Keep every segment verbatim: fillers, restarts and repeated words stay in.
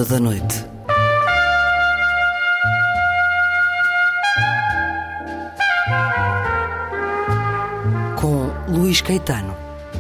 Ronda da Noite. Com Luís Caetano.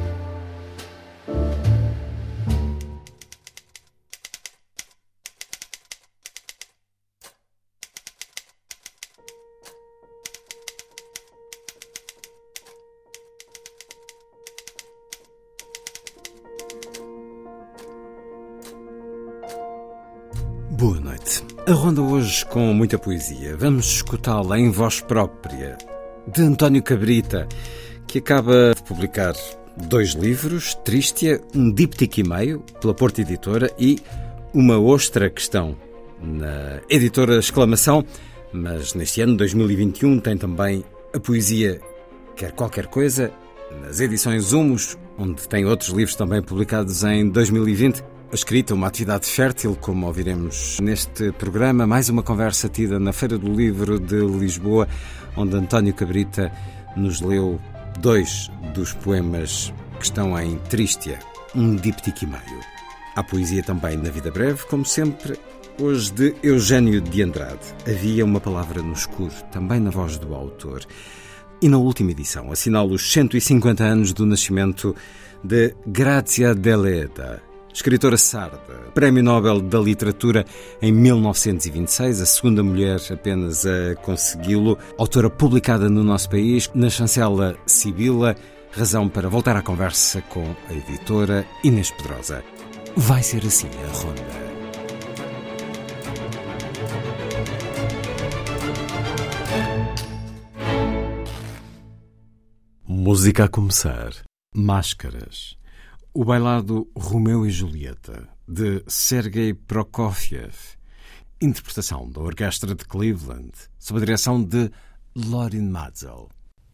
Boa noite. A ronda hoje com muita poesia. Vamos escutá-la em voz própria, de António Cabrita, que acaba de publicar dois livros, Tristia, um díptico e meio, pela Porta Editora, e Uma Ostra Questão, na editora Exclamação. Mas neste ano, dois mil e vinte e um, tem também a poesia Quer Qualquer Coisa, nas edições Humus, onde tem outros livros também publicados em dois mil e vinte. A escrita, uma atividade fértil, como ouviremos neste programa. Mais uma conversa tida na Feira do Livro de Lisboa, onde António Cabrita nos leu dois dos poemas que estão em Tristia, um díptico e meio. Há poesia também na Vida Breve, como sempre, hoje de Eugênio de Andrade. Havia uma palavra no escuro, também na voz do autor. E na última edição assinala os cento e cinquenta anos do nascimento de Grazia Deledda, escritora sarda, Prémio Nobel da Literatura em mil novecentos e vinte e seis, a segunda mulher apenas a consegui-lo, autora publicada no nosso país, na chancela Sibila, razão para voltar à conversa com a editora Inês Pedrosa. Vai ser assim a ronda. Música a começar. Máscaras. O bailado Romeu e Julieta, de Sergei Prokofiev. Interpretação da Orquestra de Cleveland, sob a direção de Lorin Maazel.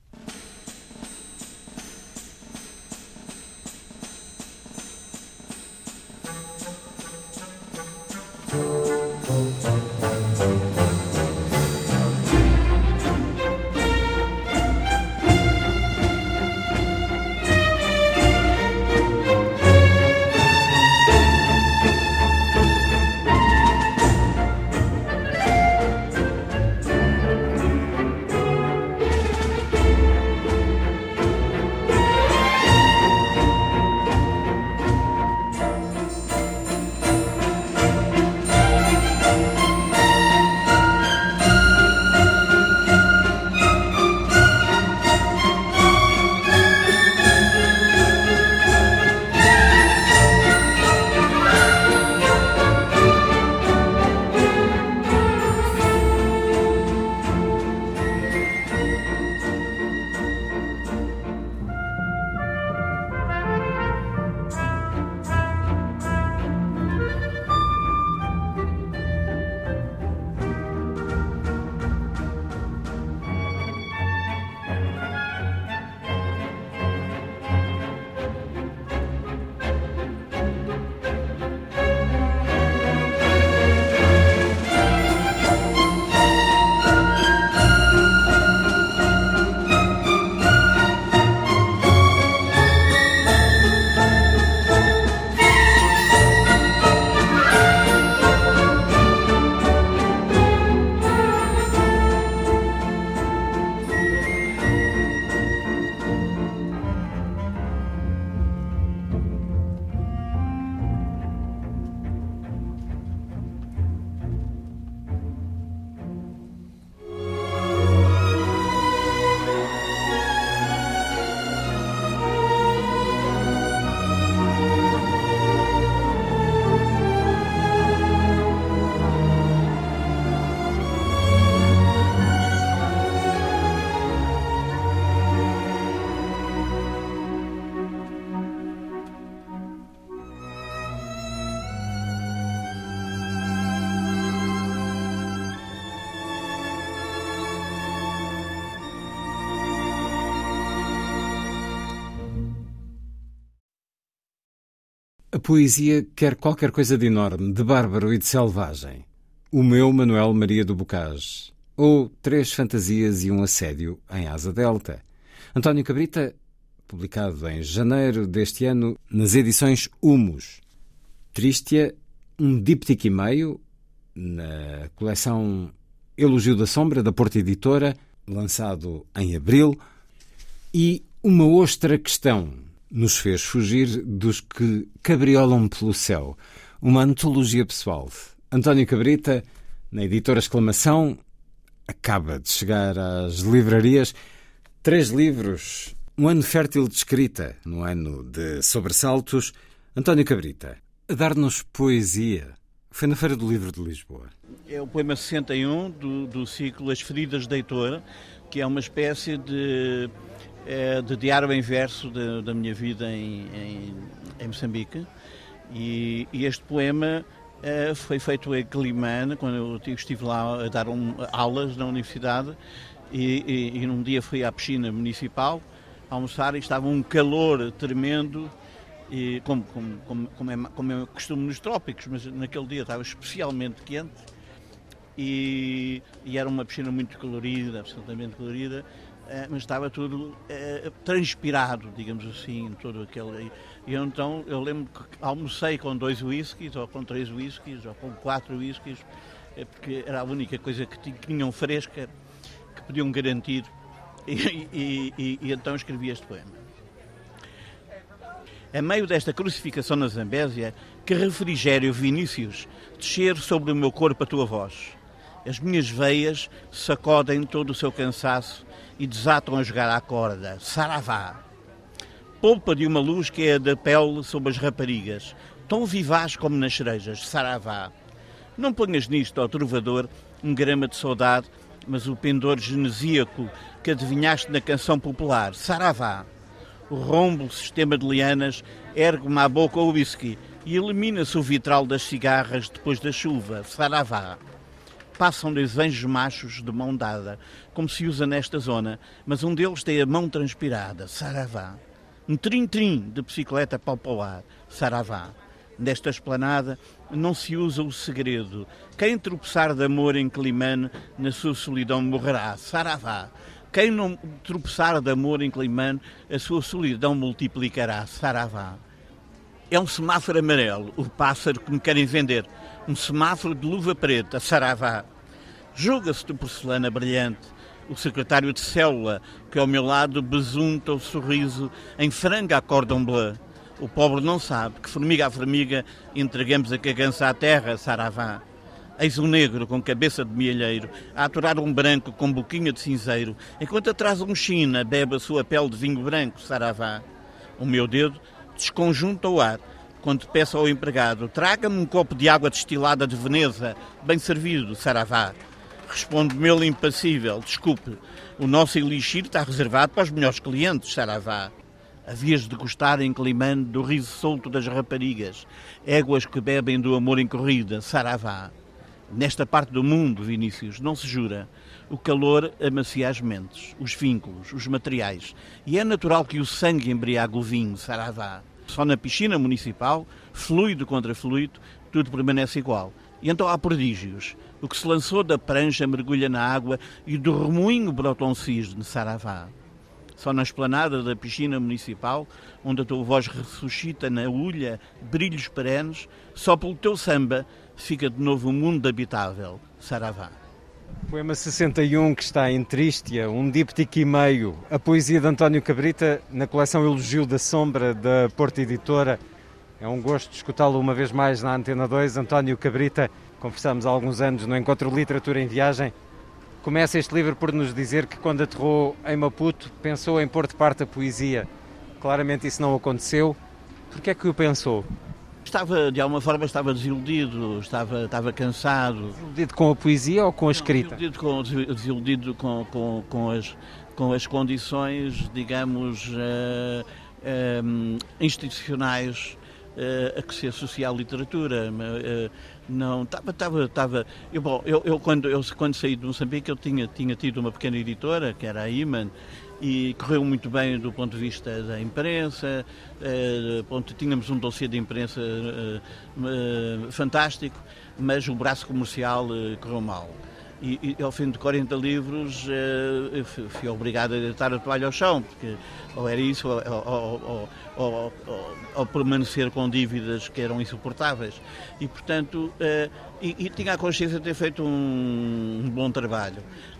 A poesia Quer Qualquer Coisa de Enorme, de bárbaro e de selvagem. O meu Manuel Maria do Bocage. Ou Três Fantasias e um Assédio em Asa Delta. António Cabrita, publicado em janeiro deste ano nas edições Humus. Tristia, um díptico e meio na coleção Elogio da Sombra, da Porta Editora, lançado em abril, e uma ostra questão nos fez fugir dos que cabriolam pelo céu. Uma antologia pessoal. António Cabrita, na editora Exclamação, acaba de chegar às livrarias. Três livros, um ano fértil de escrita, no ano de sobressaltos. António Cabrita, a dar-nos poesia. Foi na Feira do Livro de Lisboa. É o poema sessenta e um do, do ciclo As Feridas de Heitor, que é uma espécie de, é, de diário em verso de, da minha vida em, em, em Moçambique. E, e este poema é, foi feito em Quelimane, quando eu estive lá a dar um, aulas na universidade, e, e, e num dia fui à piscina municipal a almoçar e estava um calor tremendo. E como, como, como, como, é, como é costume nos trópicos, mas naquele dia estava especialmente quente e, e era uma piscina muito colorida, absolutamente colorida, eh, mas estava tudo eh, transpirado, digamos assim, todo aquele. E eu, então eu lembro que almocei com dois whiskies, ou com três whiskies, ou com quatro whiskies, eh, porque era a única coisa que tinham fresca, que podiam garantir, e, e, e, e então escrevi este poema. A meio desta crucificação na Zambésia, que refrigério, Vinícius, descer sobre o meu corpo a tua voz. As minhas veias sacodem todo o seu cansaço e desatam a jogar à corda. Saravá! Polpa de uma luz que é da pele sob as raparigas, tão vivaz como nas cerejas. Saravá! Não ponhas nisto, ó trovador, um grama de saudade, mas o pendor genesíaco que adivinhaste na canção popular. Saravá! O rombo, sistema de lianas, ergue-me à boca o whisky e elimina-se o vitral das cigarras depois da chuva. Saravá! Passam dois anjos machos de mão dada, como se usa nesta zona, mas um deles tem a mão transpirada. Saravá! Um trim-trim de bicicleta para o ar. Saravá! Nesta esplanada não se usa o segredo. Quem tropeçar de amor em Quelimane, na sua solidão morrerá. Saravá! Quem não tropeçar de amor em Quelimane, a sua solidão multiplicará. Saravá! É um semáforo amarelo, o pássaro que me querem vender. Um semáforo de luva preta. Saravá! Julga-se de porcelana brilhante, o secretário de célula, que ao meu lado besunta o sorriso em franga a cordon bleu. O pobre não sabe que, formiga a formiga, entregamos a cagança à terra. Saravá! Eis um negro com cabeça de mielheiro a aturar um branco com boquinha de cinzeiro, enquanto atrás um china bebe a sua pele de vinho branco. Saravá! O meu dedo desconjunta o ar quando peço ao empregado: traga-me um copo de água destilada de Veneza, bem servido. Saravá! Responde-me ele impassível: desculpe, o nosso elixir está reservado para os melhores clientes. Saravá! Havias de gostar em Quelimane do riso solto das raparigas, éguas que bebem do amor em corrida. Saravá! Nesta parte do mundo, Vinícius, não se jura. O calor amacia as mentes, os vínculos, os materiais. E é natural que o sangue embriague o vinho. Saravá! Só na piscina municipal, fluido contra fluido, tudo permanece igual. E então há prodígios. O que se lançou da prancha mergulha na água e do remoinho brota um cisne. Saravá! Só na esplanada da piscina municipal, onde a tua voz ressuscita na ulha brilhos perenes, só pelo teu samba fica de novo um mundo habitável. Saravá! Poema sessenta e um, que está em Trístia, um díptico e meio. A poesia de António Cabrita, na coleção Elogio da Sombra, da Porta Editora. É um gosto escutá-lo uma vez mais na Antena dois. António Cabrita, conversamos há alguns anos no Encontro Literatura em Viagem. Começa este livro por nos dizer que quando aterrou em Maputo pensou em pôr de parte a poesia. Claramente isso não aconteceu. Por que é que o pensou? Estava, de alguma forma, estava desiludido, estava, estava cansado. Desiludido com a poesia ou com a escrita? Não, desiludido com, desiludido com, com, com, as, com as condições, digamos, uh, um, institucionais uh, a que se associa a literatura. Uh, não, estava, estava, estava... Eu, bom, eu, eu, quando, eu quando saí de Moçambique, eu tinha, tinha tido uma pequena editora, que era a Iman, e correu muito bem do ponto de vista da imprensa, eh, ponto, tínhamos um dossiê de imprensa eh, eh, fantástico, mas o braço comercial eh, correu mal. e, e ao fim de quarenta livros uh, fui obrigado a deitar a toalha ao chão, porque ou era isso ou, ou, ou, ou, ou, ou permanecer com dívidas que eram insuportáveis. E, portanto, uh, e, e tinha a consciência de ter feito um, um bom trabalho.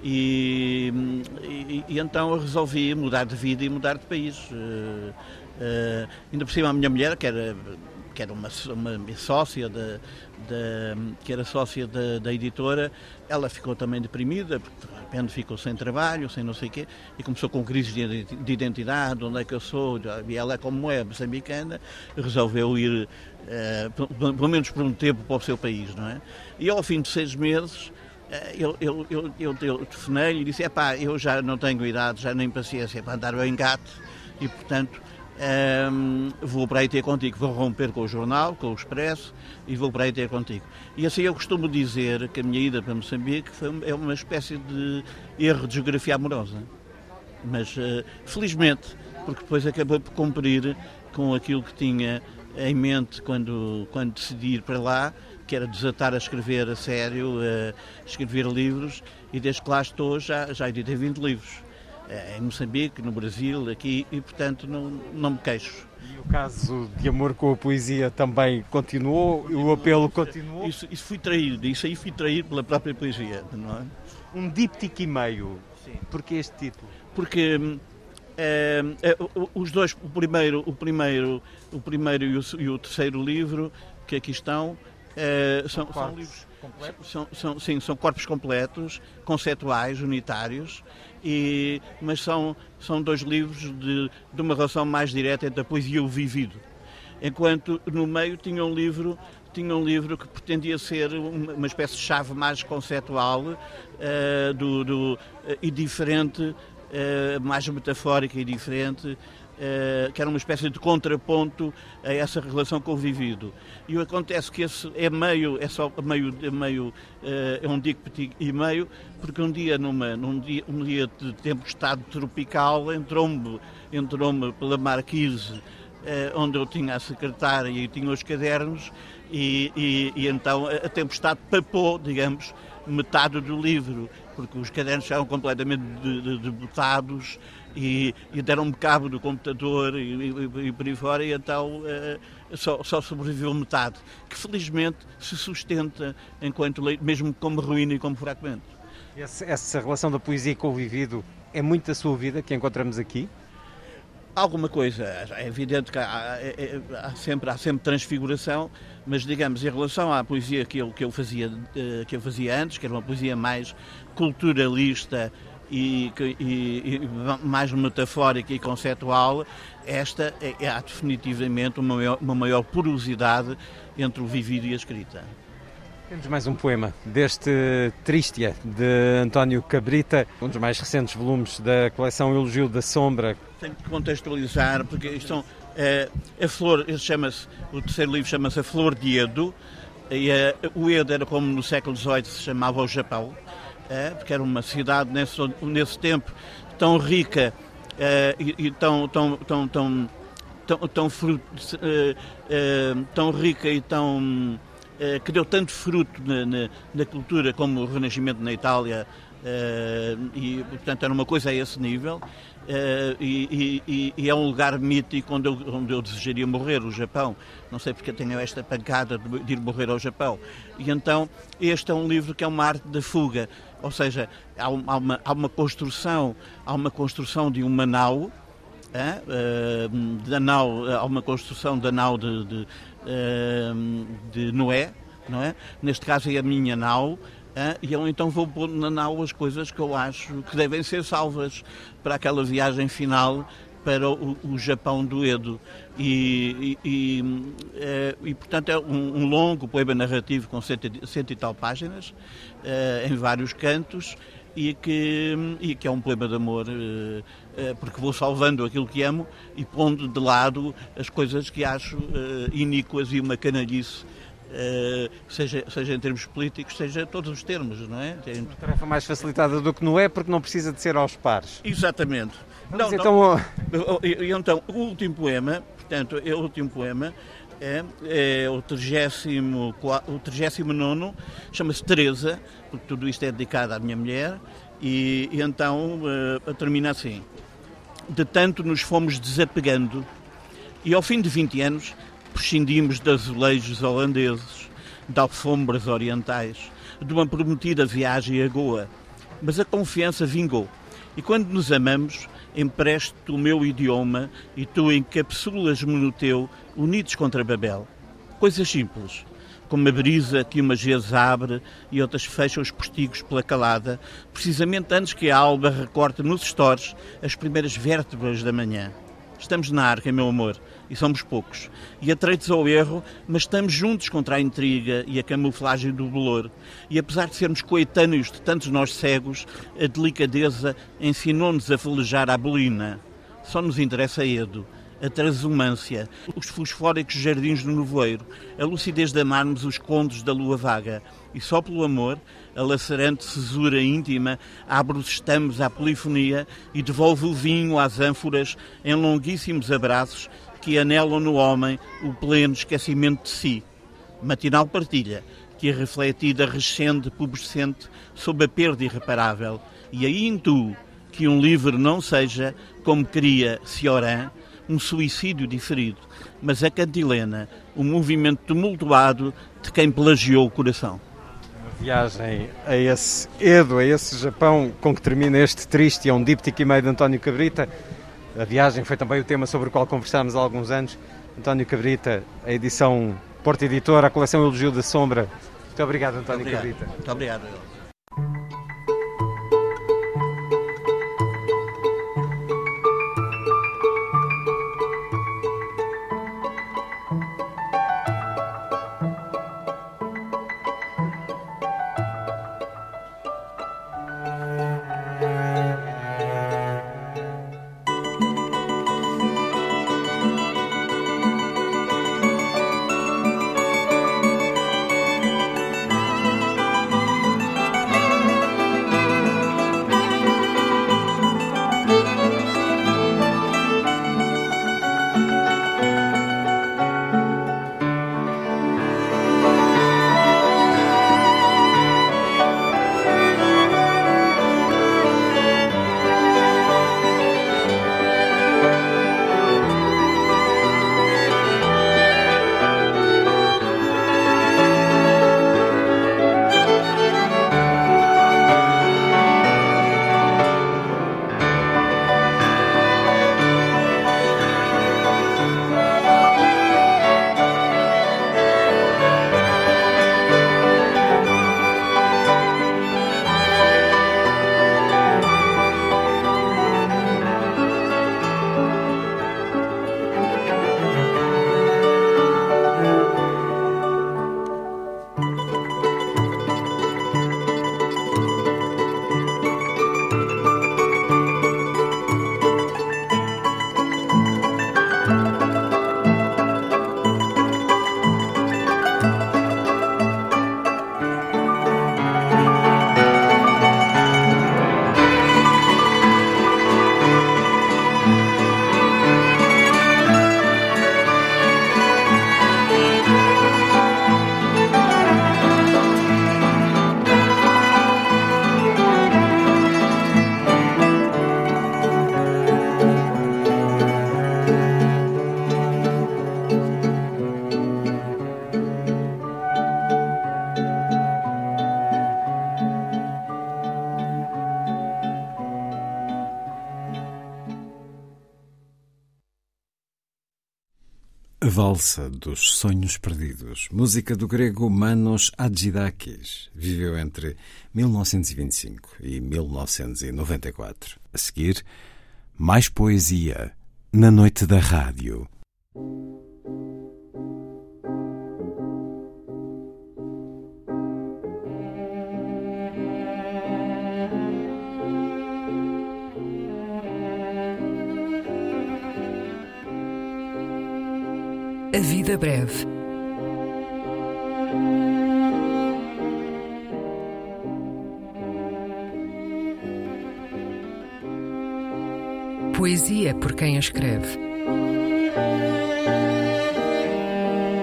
E, e, e então resolvi mudar de vida e mudar de país. Uh, uh, ainda por cima a minha mulher, que era... que era uma, uma sócia, da, da, que era sócia da, da editora, ela ficou também deprimida, porque de repente ficou sem trabalho, sem não sei o quê, e começou com crises de, de identidade, onde é que eu sou, e ela, como é moçambicana, resolveu ir, uh, pelo, pelo menos por um tempo, para o seu país, não é? E ao fim de seis meses, uh, eu, eu, eu, eu, eu telefonei-lhe e disse, epá, eu já não tenho idade, já nem paciência para andar bem gato, e portanto, Um, vou para aí ter contigo, vou romper com o jornal, com o Expresso e vou para aí ter contigo. E assim eu costumo dizer que a minha ida para Moçambique foi, é uma espécie de erro de geografia amorosa. Mas uh, felizmente, porque depois acabou por cumprir com aquilo que tinha em mente quando, quando decidi ir para lá, que era desatar a escrever a sério, a escrever livros, e desde que lá estou já, já editei vinte livros. Em Moçambique, no Brasil, aqui, e portanto não, não me queixo. E o caso de amor com a poesia também continuou? Continuou. O apelo continuou? Isso, isso fui traído, isso aí fui traído pela própria poesia, não é? Um díptico e meio. Sim. Porquê este título? Porque é, é, os dois, o primeiro, o primeiro, o primeiro e o, e o terceiro livro que aqui estão, é, são, são, são livros completos? São, são, sim, são corpos completos, conceituais, unitários. E, mas são, são dois livros de, de uma relação mais direta entre a poesia e o vivido. Enquanto no meio tinha um livro, tinha um livro que pretendia ser uma, uma espécie de chave mais conceitual uh, do, do, uh, e diferente, uh, mais metafórica e diferente, Uh, que era uma espécie de contraponto a essa relação com o vivido. E acontece que esse é meio, é só meio, é, meio, uh, é um díptico e meio, porque um dia, numa, num dia, um dia de tempestade tropical, entrou-me, entrou-me pela marquise, uh, onde eu tinha a secretária e tinha os cadernos, e, e, e então a tempestade papou, digamos, metade do livro, porque os cadernos estavam completamente debotados e, e deram-me cabo do computador e, e, e por aí fora, e então uh, só, só sobreviveu metade, que felizmente se sustenta enquanto leio, mesmo como ruína e como fragmento. Essa, essa relação da poesia com o vivido é muito da sua vida que encontramos aqui? Alguma coisa, é evidente que há, é, há, sempre, há sempre transfiguração, mas digamos, em relação à poesia que eu, que eu, fazia, que eu fazia antes, que era uma poesia mais culturalista e, e, e mais metafórica e conceitual, esta é, há definitivamente uma maior, uma maior porosidade entre o vivido e a escrita. Temos mais um poema deste Tristia, de António Cabrita, um dos mais recentes volumes da coleção Elogio da Sombra. Tenho que contextualizar, porque isto são, é, a flor, chama-se, o terceiro livro chama-se A Flor de Edo, e é, o Edo era como no século dezoito se chamava o Japão, é, porque era uma cidade nesse, nesse tempo tão rica é, e, e tão, tão, tão, tão, tão, tão, fruto, é, é, tão rica e tão... que deu tanto fruto na, na, na cultura como o Renascimento na Itália, uh, e portanto era uma coisa a esse nível, uh, e, e, e é um lugar mítico onde eu, onde eu desejaria morrer, o Japão. Não sei porque tenho esta pancada de ir morrer ao Japão. E então este é um livro que é uma arte da fuga, ou seja, há uma, há uma construção, há uma construção de uma nau, É, uh, da nau, há uma construção da nau de, de, uh, de Noé, não é? Neste caso é a minha nau, uh, e eu então vou pôr na nau as coisas que eu acho que devem ser salvas para aquela viagem final para o, o Japão do Edo. E, e, e, uh, e portanto é um, um longo poema narrativo com cento, cento e tal páginas, uh, em vários cantos, e que, e que é um poema de amor, porque vou salvando aquilo que amo e pondo de lado as coisas que acho iníquas e uma canalhice, seja, seja em termos políticos, seja em todos os termos, não é? Uma tarefa mais facilitada do que não é, porque não precisa de ser aos pares. Exatamente. Não, então... Não, então, o último poema, portanto, é o último poema, É, é o trigésimo, o trigésimo nono, chama-se Teresa, porque tudo isto é dedicado à minha mulher, e, e então uh, termina assim. De tanto nos fomos desapegando, e ao fim de vinte anos prescindimos de azulejos holandeses, de alfombras orientais, de uma prometida viagem a Goa. Mas a confiança vingou, e quando nos amamos, empresto-te o meu idioma e tu encapsulas-me no teu, unidos contra Babel. Coisas simples, como a brisa que umas vezes abre e outras fecha os postigos pela calada, precisamente antes que a alba recorte nos estores as primeiras vértebras da manhã. Estamos na arca, meu amor, e somos poucos, e atreitos ao erro, mas estamos juntos contra a intriga e a camuflagem do bolor. E apesar de sermos coetâneos de tantos nós cegos, a delicadeza ensinou-nos a velejar à bolina. Só nos interessa a Edo, a transumância, os fosfóricos jardins do nevoeiro, a lucidez de amarmos os contos da lua vaga. E só pelo amor, a lacerante cesura íntima, abre os estamos à polifonia e devolve o vinho às ânforas em longuíssimos abraços que anelam no homem o pleno esquecimento de si. Matinal partilha, que a refletida rescende pubescente sob a perda irreparável. E aí em tu, que um livro não seja, como queria Cioran, um suicídio diferido, mas a cantilena, o movimento tumultuado de quem plagiou o coração. Viagem a esse Edo, a esse Japão, com que termina este triste, é um díptico e meio de António Cabrita. A viagem foi também o tema sobre o qual conversámos há alguns anos. António Cabrita, a edição Porta Editora, a coleção Elogio da Sombra. Muito obrigado, António Muito obrigado. Cabrita. Muito obrigado. A Valsa dos Sonhos Perdidos, música do grego Manos Hadzidakis, viveu entre mil novecentos e vinte e cinco e mil novecentos e noventa e quatro. A seguir, mais poesia na noite da rádio. A vida breve. Poesia por quem a escreve.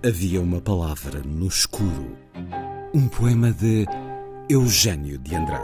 Havia uma palavra no escuro. Um poema de Eugênio de Andrade.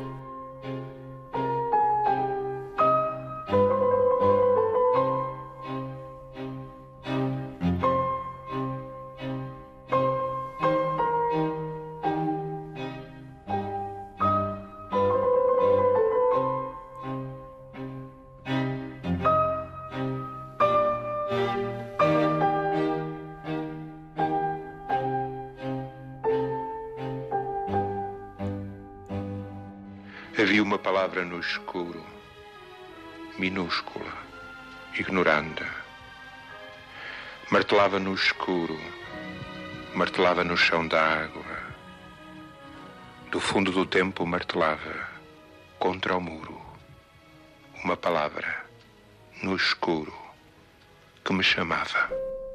Havia uma palavra no escuro, minúscula, ignoranda. Martelava no escuro, martelava no chão da água. Do fundo do tempo martelava, contra o muro, uma palavra no escuro que me chamava.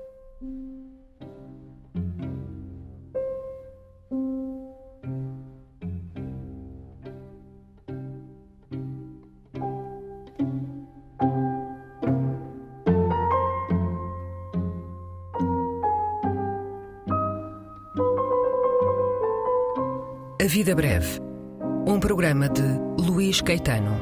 A Vida Breve, um programa de Luís Caetano.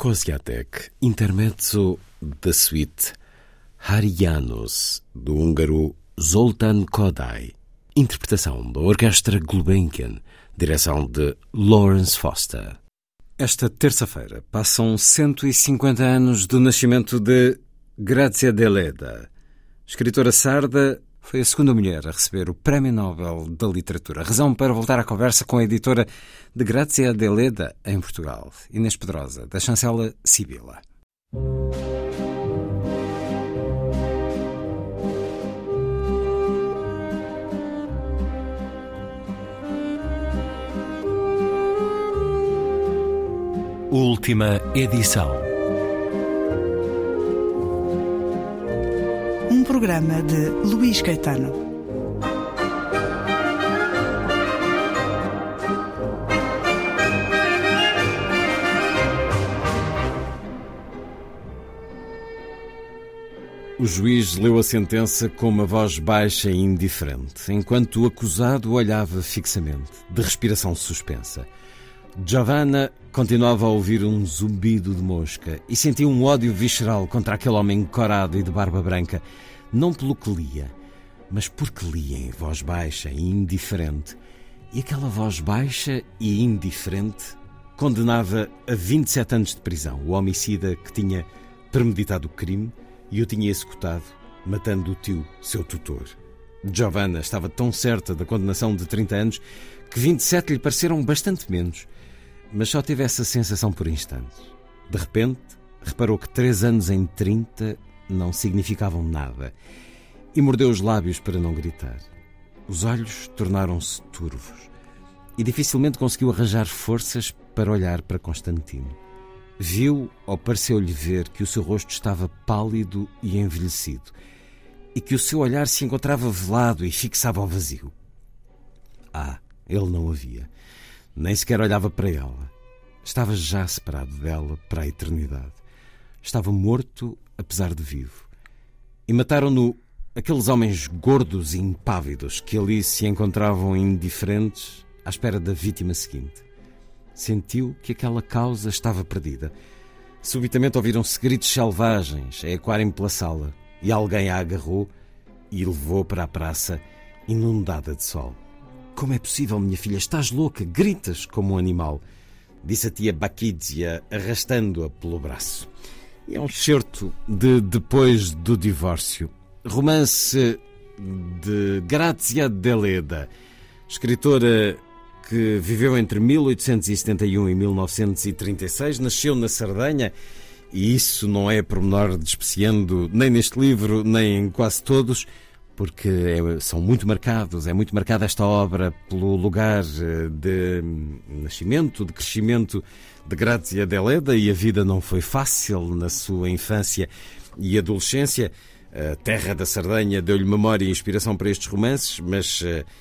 Koziatek, intermezzo da suite Hari János, do húngaro Zoltán Kodály. Interpretação da Orquestra Gulbenkian, direção de Lawrence Foster. Esta terça-feira passam cento e cinquenta anos do nascimento de Grazia Deledda. Escritora sarda, foi a segunda mulher a receber o Prémio Nobel da Literatura. Razão para voltar à conversa com a editora de Grazia Deledda em Portugal, Inês Pedrosa, da chancela Sibila. Última edição. Um programa de Luís Caetano. O juiz leu a sentença com uma voz baixa e indiferente, enquanto o acusado olhava fixamente, de respiração suspensa. Giovanna continuava a ouvir um zumbido de mosca e sentia um ódio visceral contra aquele homem corado e de barba branca, não pelo que lia, mas porque lia em voz baixa e indiferente. E aquela voz baixa e indiferente condenava a vinte e sete anos de prisão o homicida que tinha premeditado o crime e o tinha executado, matando o tio, seu tutor. Giovanna estava tão certa da condenação de trinta anos que vinte e sete lhe pareceram bastante menos, mas só teve essa sensação por instantes. De repente, reparou que três anos em trinta não significavam nada e mordeu os lábios para não gritar. Os olhos tornaram-se turvos e dificilmente conseguiu arranjar forças para olhar para Constantino. Viu, ou pareceu-lhe ver, que o seu rosto estava pálido e envelhecido e que o seu olhar se encontrava velado e fixava ao vazio. Ah, ele não a via. Nem sequer olhava para ela. Estava já separado dela para a eternidade. Estava morto, apesar de vivo. E mataram-no aqueles homens gordos e impávidos que ali se encontravam indiferentes à espera da vítima seguinte. Sentiu que aquela causa estava perdida. Subitamente ouviram-se gritos selvagens a ecoarem pela sala e alguém a agarrou e levou para a praça inundada de sol. Como é possível, minha filha? Estás louca? Gritas como um animal, disse a tia Bakídzia, arrastando-a pelo braço. E é um excerto de Depois do Divórcio, romance de Grazia Deledda, escritora que viveu entre mil oitocentos e setenta e um e mil novecentos e trinta e seis, nasceu na Sardenha, e isso não é pormenor despreciando nem neste livro, nem em quase todos, porque é, são muito marcados, é muito marcada esta obra pelo lugar de nascimento, de crescimento de Grazia Deledda, e a vida não foi fácil na sua infância e adolescência. A terra da Sardenha deu-lhe memória e inspiração para estes romances, mas,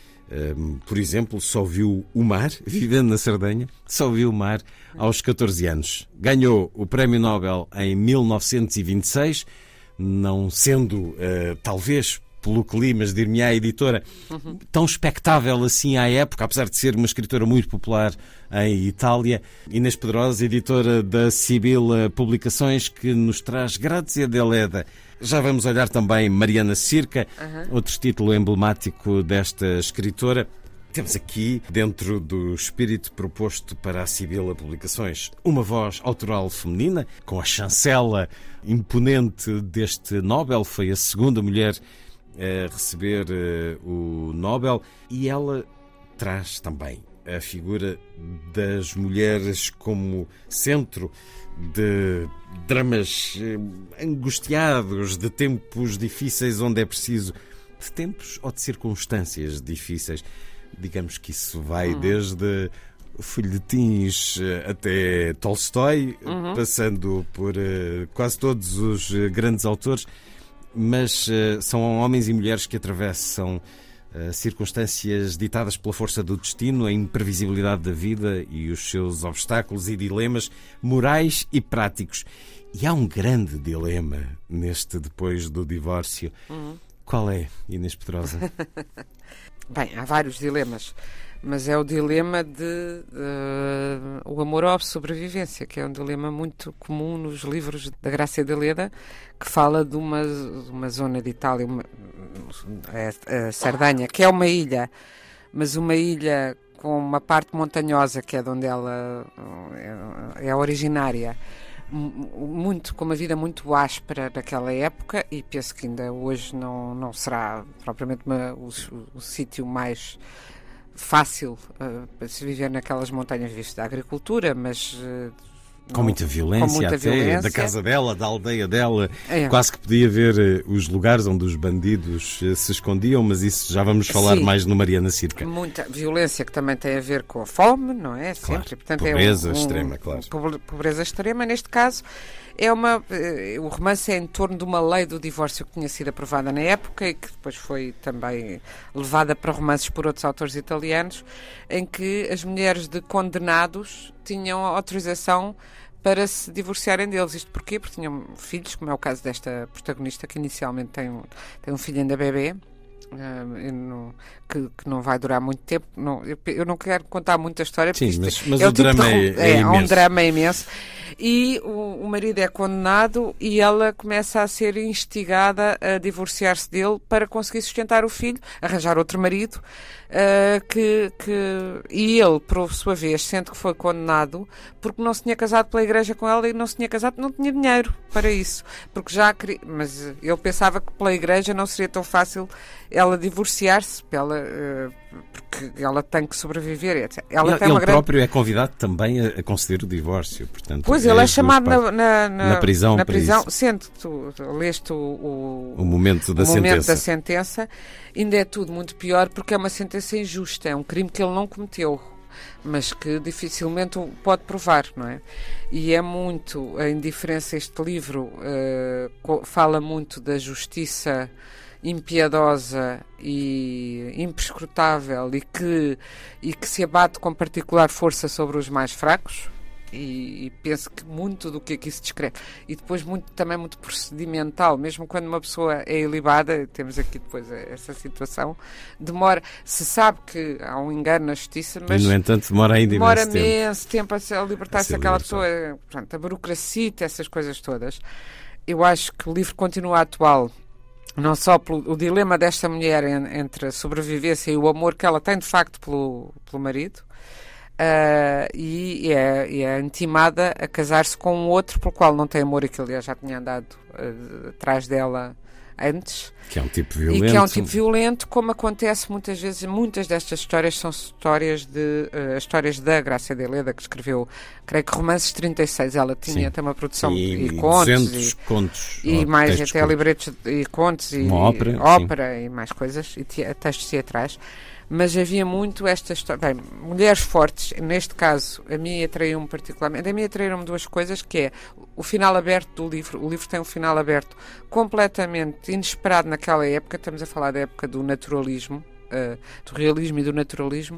por exemplo, só viu o mar, vivendo na Sardenha, só viu o mar aos catorze anos. Ganhou o Prémio Nobel em mil novecentos e vinte e seis, não sendo, talvez, pelo que li, mas dir-me-á a editora, uhum. tão expectável assim à época, apesar de ser uma escritora muito popular em Itália. Inês Pedrosa, editora da Sibila Publicações, que nos traz Grazia Deledda. Já vamos olhar também Mariana Circa, uhum. outro título emblemático desta escritora. Temos aqui, dentro do espírito proposto para a Sibila Publicações, uma voz autoral feminina, com a chancela imponente deste Nobel. Foi a segunda mulher a receber uh, o Nobel, e ela traz também a figura das mulheres como centro de dramas uh, angustiados, de tempos difíceis onde é preciso, de tempos ou de circunstâncias difíceis. Digamos que isso vai uhum. desde folhetins até Tolstói, uhum. passando por uh, quase todos os uh, grandes autores. Mas uh, são homens e mulheres que atravessam uh, circunstâncias ditadas pela força do destino, a imprevisibilidade da vida e os seus obstáculos e dilemas morais e práticos. E há um grande dilema neste Depois do Divórcio. Uhum. Qual é, Inês Pedrosa? Bem, há vários dilemas, mas é o dilema de uh, o amor à sobrevivência, que é um dilema muito comum nos livros da Grácia de Leda, que fala de uma, de uma zona de Itália, uma, a, a Sardanha, que é uma ilha, mas uma ilha com uma parte montanhosa, que é de onde ela é, é originária, muito, com uma vida muito áspera naquela época, e penso que ainda hoje não, não será propriamente uma, o, o, o sítio mais fácil uh, para se viver naquelas montanhas vistas da agricultura, mas uh, com muita violência, com muita até violência. Da casa dela, da aldeia dela, é. Quase que podia ver uh, os lugares onde os bandidos uh, se escondiam, mas isso já vamos falar Sim. mais no Mariana Circa. Muita violência que também tem a ver com a fome, não é? Sempre. Claro. Portanto, Pobreza é um, um, extrema, claro. Pobreza extrema, neste caso. É uma, uh, o romance é em torno de uma lei do divórcio que tinha sido aprovada na época e que depois foi também levada para romances por outros autores italianos, em que as mulheres de condenados tinham autorização para se divorciarem deles. Isto porquê? Porque tinham filhos, como é o caso desta protagonista, que inicialmente tem um, tem um filho ainda bebê, Uh, não, que, que não vai durar muito tempo. Não, eu, eu não quero contar muita história, porque Sim, mas, isto mas é o, o tipo drama de, é, é, é, imenso. um drama imenso. E o, o marido é condenado e ela começa a ser instigada a divorciar-se dele para conseguir sustentar o filho, arranjar outro marido, uh, que, que, e ele, por sua vez, sente que foi condenado porque não se tinha casado pela igreja com ela e não se tinha casado porque não tinha dinheiro para isso. Porque já queria, mas ele pensava que pela igreja não seria tão fácil ela divorciar-se, ela, uh, porque ela tem que sobreviver, etcétera. Ela ele tem uma ele grande... próprio é convidado também a, a conceder o divórcio, portanto. Pois, é ele é as duas chamado na, partes. na, na, na prisão. na para prisão. isso. Sente, tu, tu leste o, o, o momento da o sentença. momento da sentença, ainda é tudo muito pior porque é uma sentença injusta, é um crime que ele não cometeu, mas que dificilmente o pode provar, não é? E é muito a indiferença. Este livro uh, fala muito da justiça impiedosa e imprescrutável e que, e que se abate com particular força sobre os mais fracos. E, e penso que muito do que aqui se descreve, e depois muito, também muito procedimental, mesmo quando uma pessoa é ilibada, temos aqui depois essa situação, demora, se sabe que há um engano na justiça, mas e, no entanto demora ainda demora imenso tempo, imenso tempo a, a libertar-se daquela pessoa, portanto, a burocracia, essas coisas todas. Eu acho que o livro continua atual, não só pelo o dilema desta mulher en, entre a sobrevivência e o amor que ela tem de facto pelo, pelo marido, Uh, e, é, e é intimada a casar-se com um outro pelo qual não tem amor, e que aliás já tinha andado uh, atrás dela antes, que é um tipo violento, e que é um tipo violento, como acontece muitas vezes. Muitas destas histórias são histórias de uh, histórias da Grácia de Leda, que escreveu, creio que romances trinta e seis. Ela tinha até uma produção e, e contos duzentos e, contos e mais até curtos. libretos e contos e, uma ópera, e, ópera e mais coisas, e te, textos teatrais. Mas havia muito esta história. Bem, mulheres fortes, neste caso, a mim atraiu-me particularmente. A mim atraíram-me duas coisas, que é o final aberto do livro. O livro tem um final aberto completamente inesperado naquela época. Estamos a falar da época do naturalismo, uh, do realismo e do naturalismo.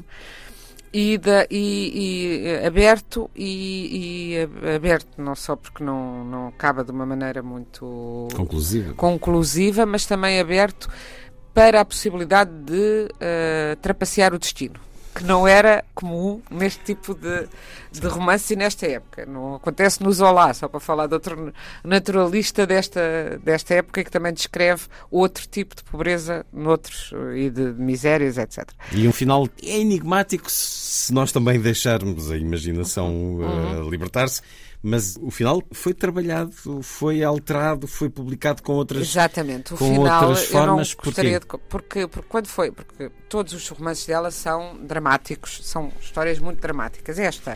E, da, e, e aberto, e, e aberto não só porque não, não acaba de uma maneira muito conclusiva, conclusiva, mas também aberto para a possibilidade de uh, trapacear o destino, que não era comum neste tipo de, de romance e nesta época. Não acontece no Zola, só para falar de outro naturalista desta, desta época, que também descreve outro tipo de pobreza noutros, e de misérias, etcétera. E um final é enigmático se nós também deixarmos a imaginação uhum. uh, libertar-se. Mas o final foi trabalhado, foi alterado, foi publicado com outras, Exatamente. O com final, outras formas. Eu não gostaria de, porque, porque quando foi? Porque todos os romances dela são dramáticos, são histórias muito dramáticas. Esta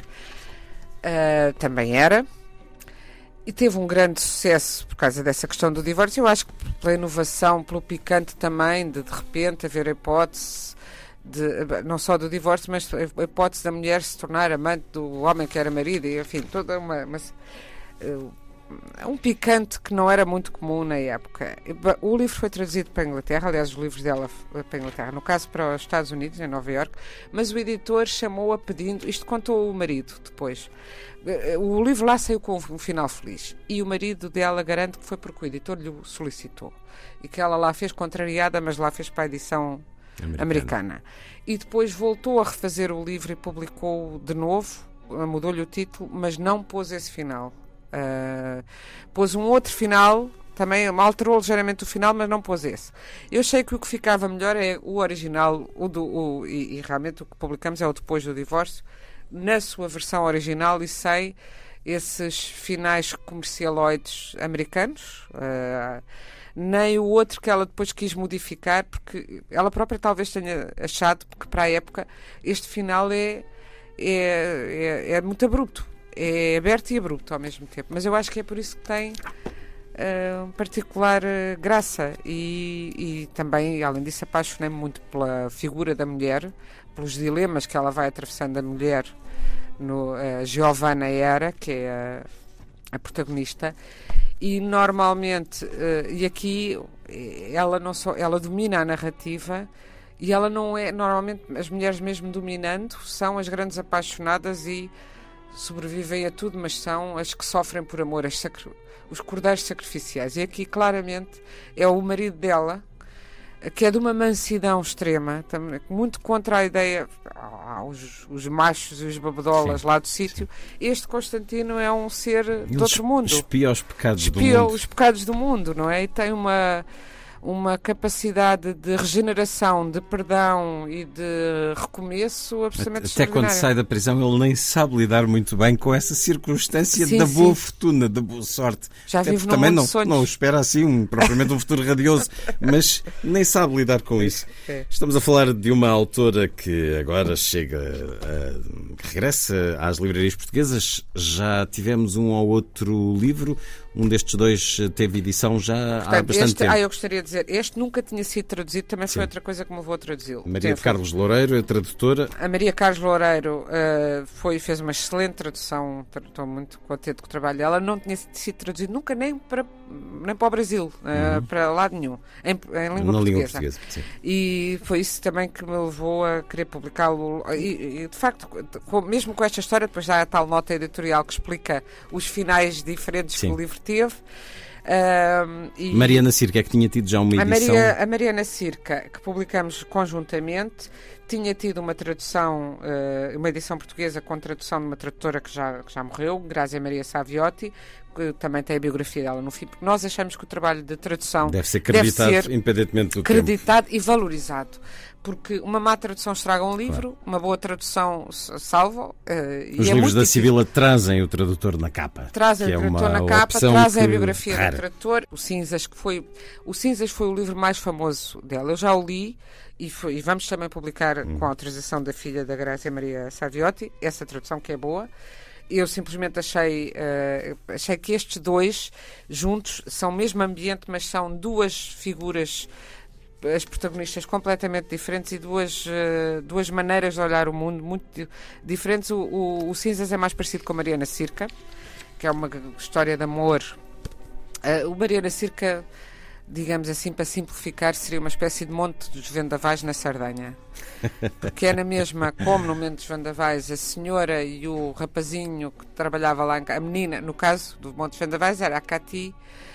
uh, também era, e teve um grande sucesso por causa dessa questão do divórcio. Eu acho que pela inovação, pelo picante também, de de repente haver a hipótese de, não só do divórcio, mas a hipótese da mulher se tornar amante do homem que era marido, e enfim, toda uma, uma uh, um picante que não era muito comum na época. O livro foi traduzido para a Inglaterra, aliás os livros dela para a Inglaterra, no caso para os Estados Unidos, em Nova Iorque, mas o editor chamou-a pedindo, isto contou o marido depois, o livro lá saiu com um final feliz, e o marido dela garante que foi porque o editor lhe solicitou, e que ela lá fez contrariada, mas lá fez para a edição americana. americana. E depois voltou a refazer o livro e publicou de novo, mudou-lhe o título, mas não pôs esse final. Uh, pôs um outro final, também alterou ligeiramente o final, mas não pôs esse. Eu achei que o que ficava melhor é o original, o do, o, e, e realmente o que publicamos é o Depois do Divórcio, na sua versão original e sem esses finais comercialoides americanos, uh, nem o outro que ela depois quis modificar, porque ela própria talvez tenha achado, porque para a época este final é, é, é, é muito abrupto, é aberto e abrupto ao mesmo tempo, mas eu acho que é por isso que tem uh, particular uh, graça e, e também, além disso, apaixonei-me muito pela figura da mulher, pelos dilemas que ela vai atravessando a mulher. No, a Giovanna Era, que é a, a protagonista, e normalmente, uh, e aqui ela não só, ela domina a narrativa e ela não é, normalmente as mulheres mesmo dominando são as grandes apaixonadas e sobrevivem a tudo, mas são as que sofrem por amor, as sacri- os cordeiros sacrificiais, e aqui claramente é o marido dela, que é de uma mansidão extrema, muito contra a ideia, ah, os, os machos e os babadolas sim, lá do sítio. Este Constantino é um ser Ele de outro mundo. Espia os pecados espia do mundo. os pecados do mundo, não é? E tem uma, uma capacidade de regeneração, de perdão e de recomeço absolutamente Até quando sai da prisão ele nem sabe lidar muito bem com essa circunstância sim, da sim. boa fortuna, da boa sorte. Já vive no também mundo não, de sonhos. não espera assim um, propriamente um futuro radioso, mas nem sabe lidar com isso. É. Estamos a falar de uma autora que agora chega, a, que regressa às livrarias portuguesas. Já tivemos um ou outro livro. Um destes dois teve edição já Portanto, há bastante este, tempo. Ah, eu gostaria de dizer, este nunca tinha sido traduzido, também foi Sim. outra coisa que me levou a traduzi-lo. Maria Tem, de Carlos Loureiro, a tradutora. A Maria Carlos Loureiro uh, foi, fez uma excelente tradução, estou muito contente com o trabalho dela. Não tinha sido traduzido nunca nem para, nem para o Brasil, uh, uhum. para lado nenhum, em, em língua Na portuguesa. língua portuguesa sim. E foi isso também que me levou a querer publicá-lo. E, e de facto, com, mesmo com esta história, depois há a tal nota editorial que explica os finais diferentes sim. que o livro teve. Uh, e Mariana Circa é que tinha tido já uma edição. A, Maria, a Mariana Circa, que publicamos conjuntamente, tinha tido uma tradução, uh, uma edição portuguesa com tradução de uma tradutora que já, que já morreu, Grazia Maria Saviotti, que também tem a biografia dela no fim, porque nós achamos que o trabalho de tradução deve ser acreditado, deve ser independentemente do acreditado tempo. E valorizado. Porque uma má tradução estraga um livro, claro. Uma boa tradução salva. Uh, Os e livros é da difícil. Sibila trazem o tradutor na capa. Trazem que o é tradutor uma na capa, trazem a biografia rara. do tradutor. O Cinzas, que foi, o Cinzas foi o livro mais famoso dela. Eu já o li e, foi, e vamos também publicar hum. com a autorização da filha da Grazia Maria Saviotti, essa tradução que é boa. Eu simplesmente achei, uh, achei que estes dois juntos são o mesmo ambiente, mas são duas figuras, as protagonistas completamente diferentes e duas, uh, duas maneiras de olhar o mundo muito diferentes. O, o, o Cinzas é mais parecido com a Mariana Circa, que é uma história de amor. Uh, o Mariana Circa, digamos assim, para simplificar, seria uma espécie de Monte dos Vendavais na Sardenha. Porque é na mesma, como no Monte dos Vendavais, a senhora e o rapazinho que trabalhava lá, a menina, no caso do Monte dos Vendavais, era a Cati,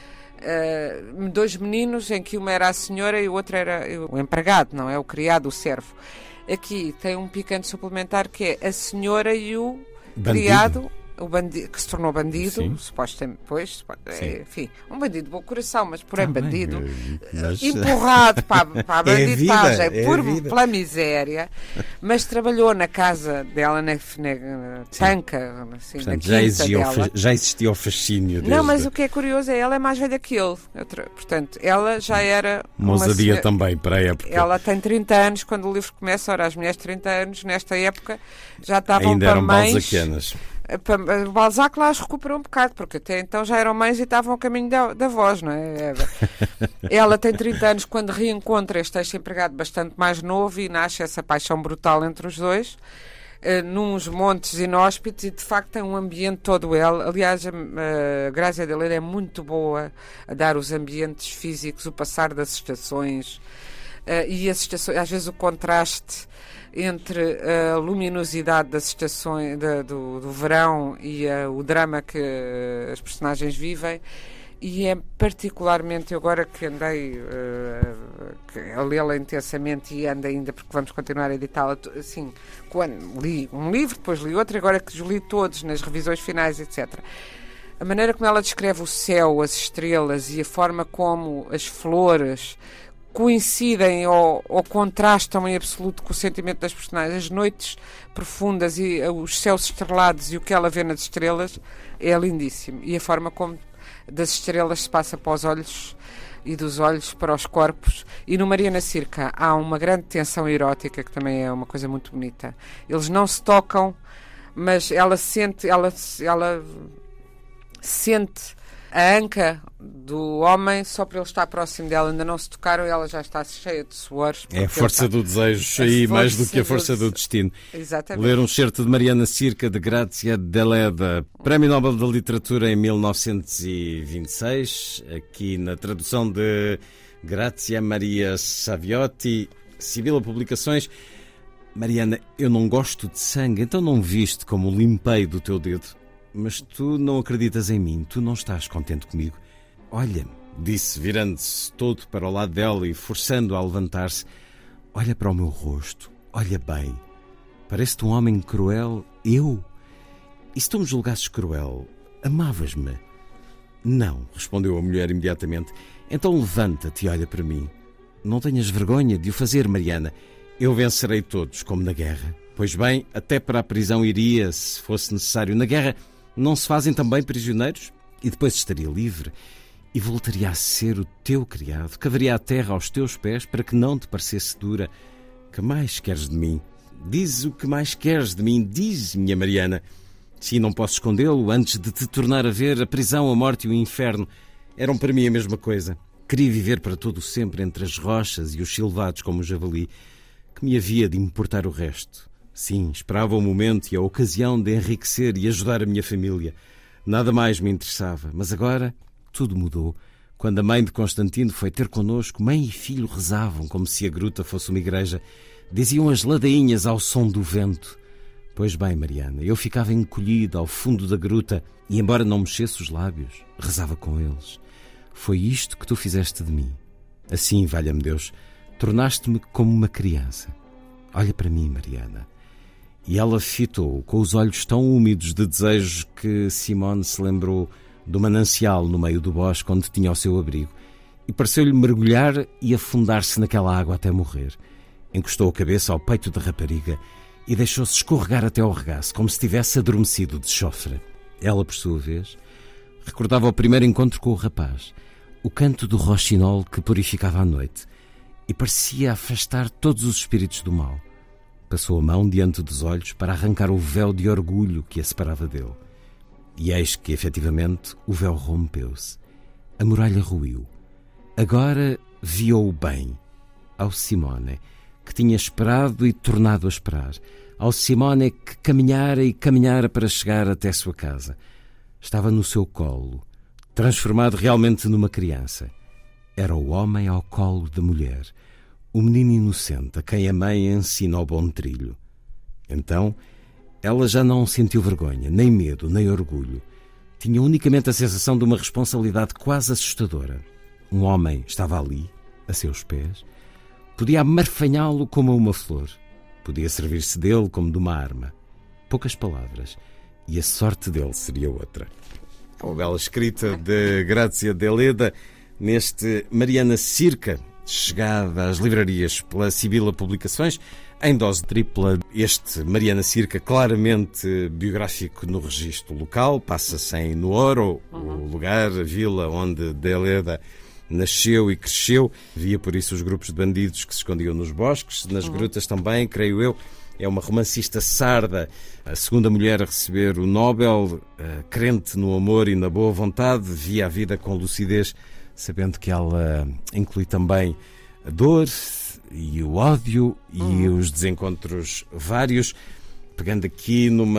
uh, dois meninos em que uma era a senhora e o outro era o empregado, não é? O criado, o servo. Aqui tem um picante suplementar que é a senhora e o bandido. criado, o bandido, que se tornou bandido, Sim. supostamente, pois, é, enfim, um bandido de bom coração, mas porém Também, bandido, mas... empurrado para, para a bandidagem, é por, vida. pela miséria, mas trabalhou na casa dela, na, na Tanca, assim, Portanto, na já, quinta existia dela. o fa... já existia o fascínio. Não, mas o que é curioso é ela é mais velha que ele. Portanto, ela já era uma ousadia senhora... também para a época. Ela tem trinta anos quando o livro começa. Ora, as mulheres de trinta anos, nesta época, já estavam Ainda para eram mães... balzaquianas. O Balzac lá as recuperou um bocado, porque até então já eram mães e estavam ao caminho da, da voz, não é? Ela tem trinta anos quando reencontra este ex-empregado bastante mais novo e nasce essa paixão brutal entre os dois, uh, nos montes inóspitos, e de facto tem um ambiente todo ela. Aliás, a, a Grazia de Leira é muito boa a dar os ambientes físicos, o passar das estações, uh, e as estações, às vezes o contraste entre a luminosidade das estações de, do, do verão e a, o drama que uh, as personagens vivem. E é particularmente, agora que andei uh, que eu lê-la intensamente e ando ainda, porque vamos continuar a editá-la, assim, quando li um livro, depois li outro, agora que os li todos nas revisões finais, etcétera. A maneira como ela descreve o céu, as estrelas e a forma como as flores coincidem ou, ou contrastam em absoluto com o sentimento das personagens, as noites profundas e os céus estrelados e o que ela vê nas estrelas é lindíssimo. E a forma como das estrelas se passa para os olhos e dos olhos para os corpos. E no Mariana Circa há uma grande tensão erótica que também é uma coisa muito bonita. Eles não se tocam, mas ela sente, ela, ela sente a anca do homem só para ele estar próximo dela. Ainda não se tocaram e ela já está cheia de suores. É a força do desejo aí, mais do que a força do destino. Exatamente. Ler um certo de Mariana Circa, de Grazia Deledda, Prémio Nobel da Literatura em mil novecentos e vinte e seis, aqui na tradução de Grazia Maria Saviotti, Sibila Publicações. Mariana, eu não gosto de sangue, então não viste como limpei do teu dedo. Mas tu não acreditas em mim, tu não estás contente comigo. Olha-me, disse, virando-se todo para o lado dela e forçando-a a levantar-se. Olha para o meu rosto, olha bem. Parece-te um homem cruel, eu? E se tu me julgasses cruel, amavas-me? Não, respondeu a mulher imediatamente. Então levanta-te e olha para mim. Não tenhas vergonha de o fazer, Mariana. Eu vencerei todos, como na guerra. Pois bem, até para a prisão iria, se fosse necessário. Na guerra não se fazem também prisioneiros? E depois estaria livre e voltaria a ser o teu criado. Cavaria a terra aos teus pés para que não te parecesse dura. Que mais queres de mim? Diz o que mais queres de mim. Diz, minha Mariana. Sim, não posso escondê-lo. Antes de te tornar a ver, a prisão, a morte e o inferno eram para mim a mesma coisa. Queria viver para todo o sempre entre as rochas e os silvados como o javali. Que me havia de importar o resto? Sim, esperava o momento e a ocasião de enriquecer e ajudar a minha família. Nada mais me interessava. Mas agora tudo mudou. Quando a mãe de Constantino foi ter connosco, mãe e filho rezavam como se a gruta fosse uma igreja. Diziam as ladainhas ao som do vento. Pois bem, Mariana, eu ficava encolhida ao fundo da gruta e, embora não mexesse os lábios, rezava com eles. Foi isto que tu fizeste de mim. Assim, valha-me Deus, tornaste-me como uma criança. Olha para mim, Mariana. E ela fitou com os olhos tão úmidos de desejo que Simone se lembrou do manancial no meio do bosque onde tinha o seu abrigo e pareceu-lhe mergulhar e afundar-se naquela água até morrer. Encostou a cabeça ao peito da rapariga e deixou-se escorregar até ao regaço, como se tivesse adormecido de chofre. Ela, por sua vez, recordava o primeiro encontro com o rapaz, o canto do roxinol que purificava a noite e parecia afastar todos os espíritos do mal. Passou a mão diante dos olhos para arrancar o véu de orgulho que a separava dele. E eis que, efetivamente, o véu rompeu-se. A muralha ruiu. Agora viu-o bem. Ao Simone, que tinha esperado e tornado a esperar. Ao Simone que caminhara e caminhara para chegar até sua casa. Estava no seu colo, transformado realmente numa criança. Era o homem ao colo da mulher. O menino inocente a quem a mãe ensina o bom trilho. Então, ela já não sentiu vergonha, nem medo, nem orgulho. Tinha unicamente a sensação de uma responsabilidade quase assustadora. Um homem estava ali, a seus pés. Podia amarfanhá-lo como uma flor. Podia servir-se dele como de uma arma. Poucas palavras, e a sorte dele seria outra. Uma bela escrita de Grazia Deledda neste Mariana Circa, chegada às livrarias pela Sibila Publicações, em dose tripla. Este Mariana Circa, claramente biográfico no registro local, passa-se em Nuoro, o lugar, a vila onde Deledda nasceu e cresceu. Havia por isso os grupos de bandidos que se escondiam nos bosques, nas grutas também, creio eu. É uma romancista sarda, a segunda mulher a receber o Nobel, crente no amor e na boa vontade, via a vida com lucidez, sabendo que ela inclui também a dor e o ódio e uhum. os desencontros vários, pegando aqui numa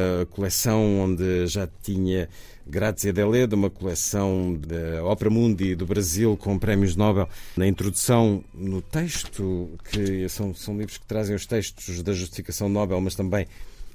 coleção onde já tinha Grazia Deledda, uma coleção da Opera Mundi do Brasil com prémios Nobel. Na introdução, no texto, que são, são livros que trazem os textos da justificação Nobel, mas também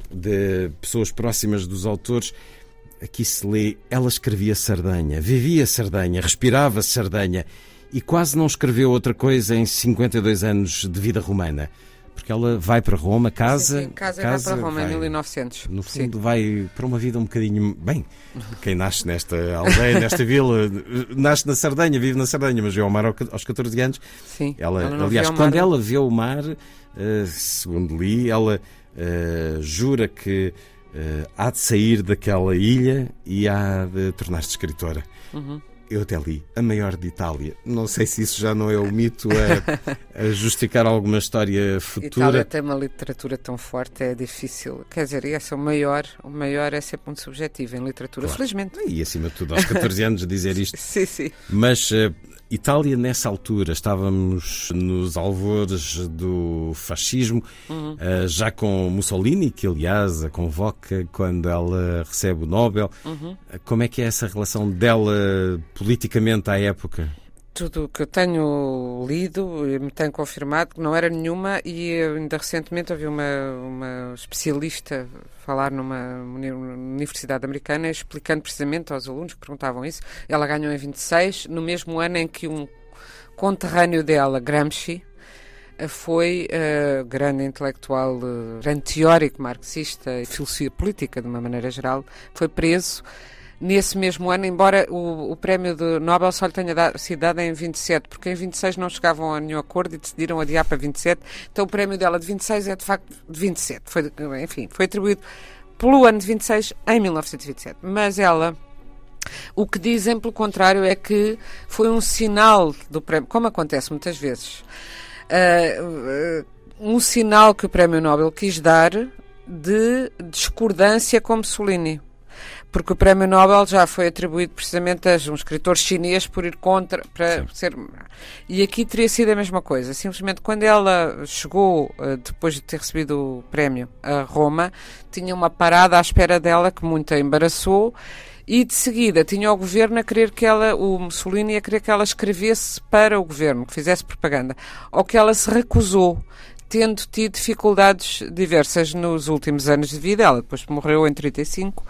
de pessoas próximas dos autores. Aqui se lê, ela escrevia Sardanha, vivia Sardanha, respirava Sardanha e quase não escreveu outra coisa em cinquenta e dois anos de vida romana. Porque ela vai para Roma, casa... Sim, sim, casa, casa vai para Roma vai, em mil e novecentos. No fundo, sim. vai para uma vida um bocadinho... Bem, quem nasce nesta aldeia, nesta vila, nasce na Sardenha, vive na Sardenha, mas vê o mar aos catorze anos. Sim, ela, ela aliás, quando ela vê o mar, uh, segundo li, ela uh, jura que uh, há de sair daquela ilha e há de tornar-se escritora. Uhum. Eu até li A Maior de Itália. Não sei se isso já não é o mito a, a justificar alguma história futura. Itália tem uma literatura tão forte, é difícil. Quer dizer, esse é o maior. O maior é sempre muito subjetivo em literatura, claro. Felizmente. E acima de tudo, aos catorze anos, dizer isto. Sim, sim. Mas uh, Itália, nessa altura, estávamos nos alvores do fascismo, uhum. uh, já com Mussolini, que aliás a convoca quando ela recebe o Nobel. Uhum. Uh, como é que é essa relação dela politicamente à época? Tudo o que eu tenho lido e me tenho confirmado que não era nenhuma, e ainda recentemente ouvi uma, uma especialista falar numa universidade americana explicando precisamente aos alunos que perguntavam isso. Ela ganhou em vinte e seis, no mesmo ano em que um conterrâneo dela, Gramsci, foi uh, grande intelectual, uh, grande teórico marxista e filosofia política de uma maneira geral, foi preso nesse mesmo ano, embora o, o prémio de Nobel só lhe tenha dado, sido dado em vinte e sete, porque em vinte e seis não chegavam a nenhum acordo e decidiram adiar para vinte e sete, então o prémio dela de vinte e seis é de facto de vinte e sete, foi, enfim, foi atribuído pelo ano de vinte e seis em mil novecentos e vinte e sete, mas ela, o que dizem pelo contrário é que foi um sinal do prémio, como acontece muitas vezes, uh, uh, um sinal que o prémio Nobel quis dar de discordância com Mussolini. Porque o prémio Nobel já foi atribuído precisamente a um escritor chinês por ir contra, para Sim. ser... E aqui teria sido a mesma coisa. Simplesmente quando ela chegou, depois de ter recebido o prémio, a Roma, tinha uma parada à espera dela que muito a embaraçou, e de seguida tinha o governo a querer que ela, o Mussolini a querer que ela escrevesse para o governo, que fizesse propaganda, ao que ela se recusou, tendo tido dificuldades diversas nos últimos anos de vida. Ela depois morreu em trinta e cinco,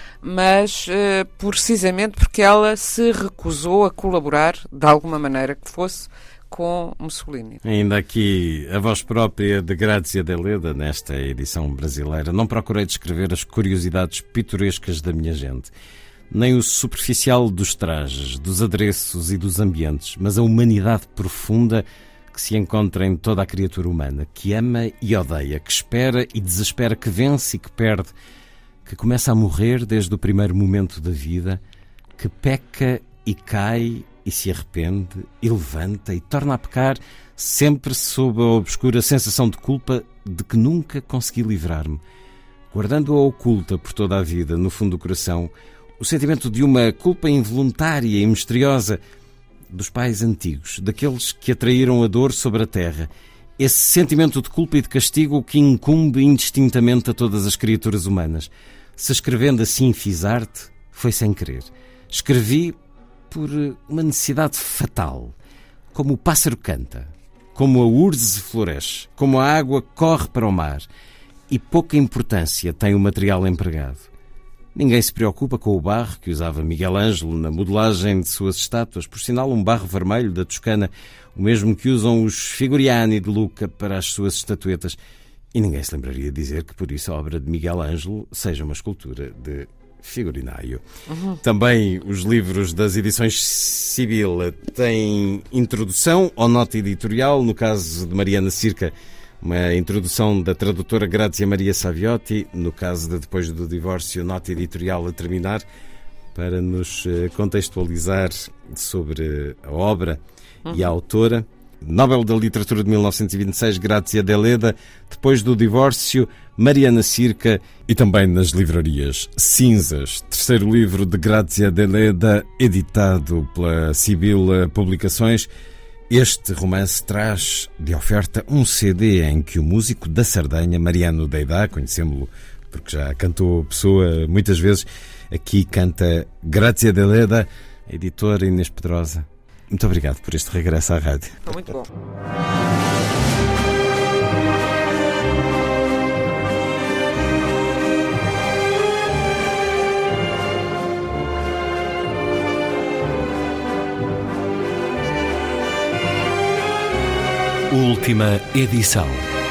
mas uh, precisamente porque ela se recusou a colaborar, de alguma maneira que fosse, com Mussolini. Ainda aqui a voz própria de Grazia Deledda, nesta edição brasileira. Não procurei descrever as curiosidades pitorescas da minha gente, nem o superficial dos trajes, dos adereços e dos ambientes, mas a humanidade profunda que se encontra em toda a criatura humana, que ama e odeia, que espera e desespera, que vence e que perde, que começa a morrer desde o primeiro momento da vida, que peca e cai e se arrepende e levanta e torna a pecar, sempre sob a obscura sensação de culpa de que nunca consegui livrar-me, guardando-a oculta por toda a vida, no fundo do coração, o sentimento de uma culpa involuntária e misteriosa dos pais antigos, daqueles que atraíram a dor sobre a terra, esse sentimento de culpa e de castigo que incumbe indistintamente a todas as criaturas humanas. Se escrevendo assim fiz arte, foi sem querer. Escrevi por uma necessidade fatal, como o pássaro canta, como a urze floresce, como a água corre para o mar, e pouca importância tem o material empregado. Ninguém se preocupa com o barro que usava Miguel Ângelo na modelagem de suas estátuas, por sinal um barro vermelho da Toscana, o mesmo que usam os Figuriani de Lucca para as suas estatuetas. E ninguém se lembraria de dizer que por isso a obra de Miguel Ângelo seja uma escultura de Figurinaio. Uhum. Também os livros das edições Sibila têm introdução ou nota editorial, no caso de Mariana Circa, uma introdução da tradutora Grazia Maria Saviotti, no caso de Depois do Divórcio, nota editorial a terminar, para nos contextualizar sobre a obra uhum. e a autora. Nobel da Literatura de mil novecentos e vinte e seis, Grazia Deledda, Depois do Divórcio, Mariana Circa, e também nas livrarias Cinzas, terceiro livro de Grazia Deledda, editado pela Sibila Publicações. Este romance traz de oferta um C D em que o músico da Sardenha, Mariano Deidá, conhecemos-lo porque já cantou Pessoa muitas vezes, aqui canta Grazia Deledda, a editora Inês Pedrosa. Muito obrigado por este regresso à rádio. Foi muito bom. Última edição.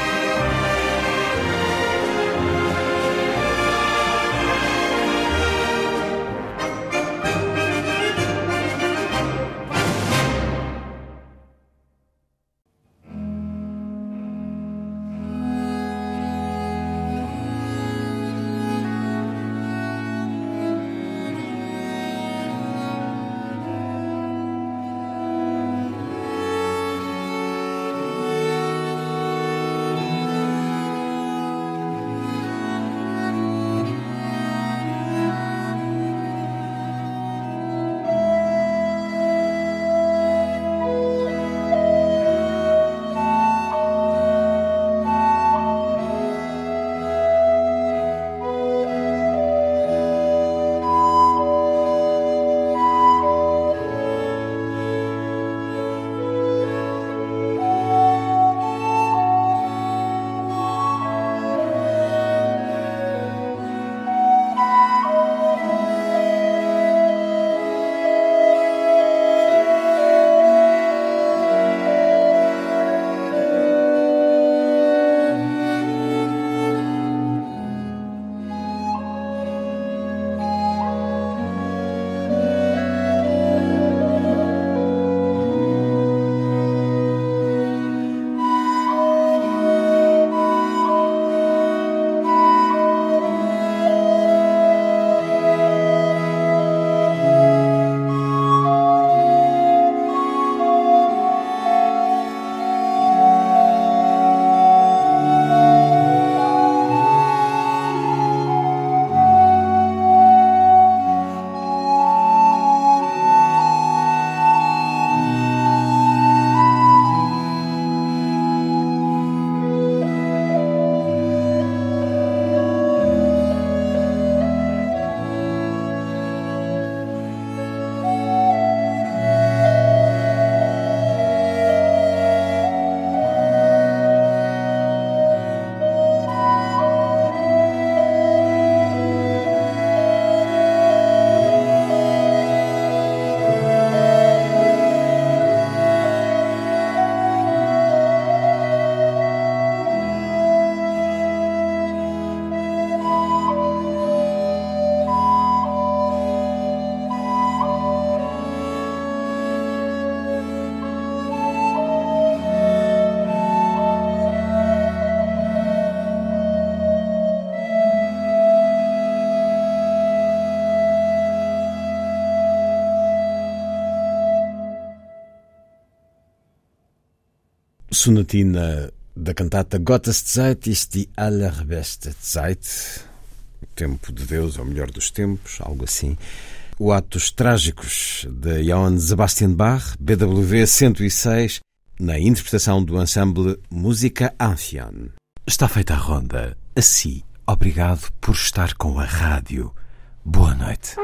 Sonatina da cantata Gottesdienst Zeit ist die allerbeste Zeit. O tempo de Deus é o melhor dos tempos, algo assim. O Atos Trágicos de Johann Sebastian Bach, B W cento e seis, na interpretação do ensemble Música Amphion. Está feita a ronda. Assim, obrigado por estar com a rádio. Boa noite.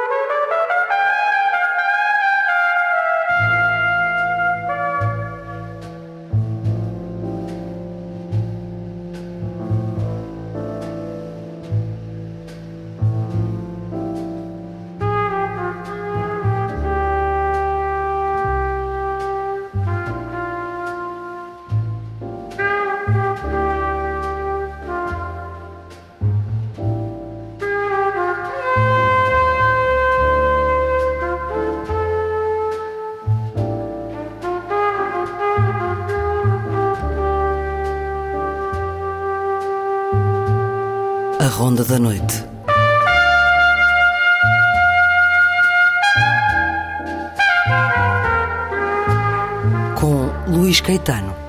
A Ronda da Noite. Com Luís Caetano.